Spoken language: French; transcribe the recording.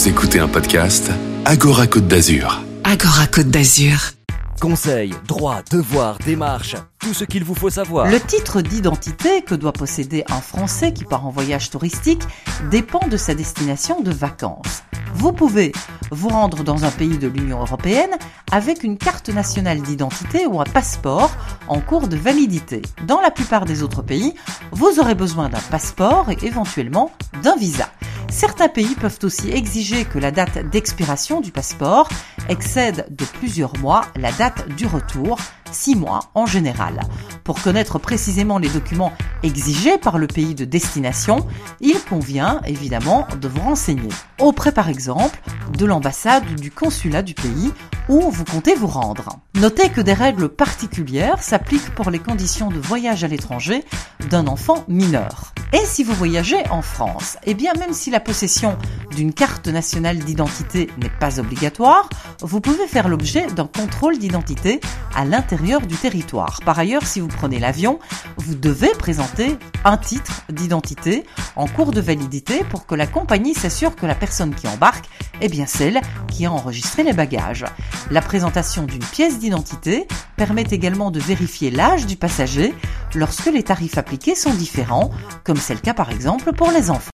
Vous écoutez un podcast Agora Côte d'Azur. Agora Côte d'Azur. Conseils, droits, devoirs, démarches, tout ce qu'il vous faut savoir. Le titre d'identité que doit posséder un Français qui part en voyage touristique dépend de sa destination de vacances. Vous pouvez vous rendre dans un pays de l'Union européenne avec une carte nationale d'identité ou un passeport en cours de validité. Dans la plupart des autres pays, vous aurez besoin d'un passeport et éventuellement d'un visa. Certains pays peuvent aussi exiger que la date d'expiration du passeport excède de plusieurs mois la date du retour, 6 mois en général. Pour connaître précisément les documents exigés par le pays de destination, il convient évidemment de vous renseigner auprès par exemple de l'ambassade ou du consulat du pays où vous comptez vous rendre. Notez que des règles particulières s'appliquent pour les conditions de voyage à l'étranger d'un enfant mineur. Et si vous voyagez en France, eh bien même si la possession d'une carte nationale d'identité n'est pas obligatoire, vous pouvez faire l'objet d'un contrôle d'identité à l'intérieur du territoire. Par ailleurs, si vous prenez l'avion, vous devez présenter un titre d'identité en cours de validité pour que la compagnie s'assure que la personne qui embarque est bien celle qui a enregistré les bagages. La présentation d'une pièce d'identité permet également de vérifier l'âge du passager lorsque les tarifs appliqués sont différents, comme c'est le cas par exemple pour les enfants.